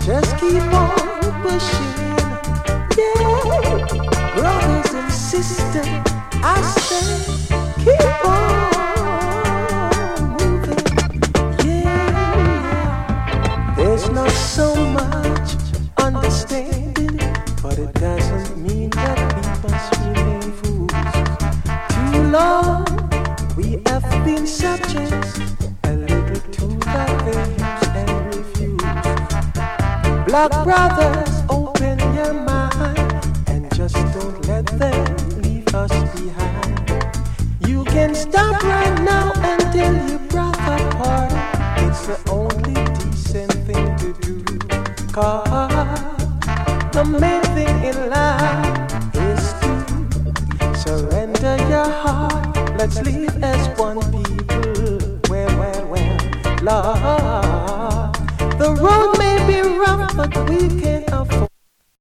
Just keep on pushing, yeah, brothers and sisters, I say, keep on moving, yeah. There's not so much understanding, but it doesn't mean that we must remain fools. Too long we have been subjects, a little too values and refuse. Black brothers, open your mind and just don't let them leave us behind. You can stop right now and tell your brother party. It's the only decent thing to do. 'Cause the main thing in life is to surrender your heart. Let's live as one people. Well, Lord, the road may be rough, but we can afford.